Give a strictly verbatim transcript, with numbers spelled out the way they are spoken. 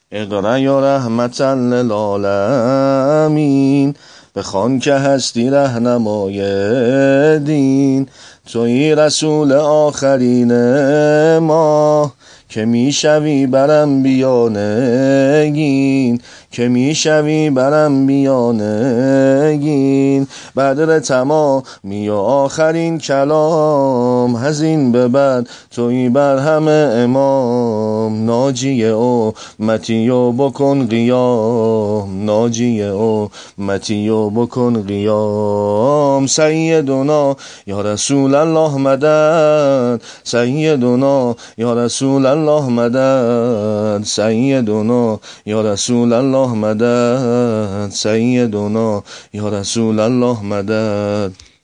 اقرأ یا رحمتا للعالمین، بخوان که هستی رهنمای دین. توی رسول آخرین ما، که میشوی بر انبیاء نگین، که میشوی بر انبیاء نگین. بدر تمامی و آخرین کلام، هزین به بعد توی بر همه امام. ناجی امتی و بکن قیام، ناجی امتی و بکن قیام. سیدنا یا رسول الله مدد، سیدنا یا رسول الله مدد، سیدنا یا رسول الله مدد، سیدنا یا رسول الله مدد.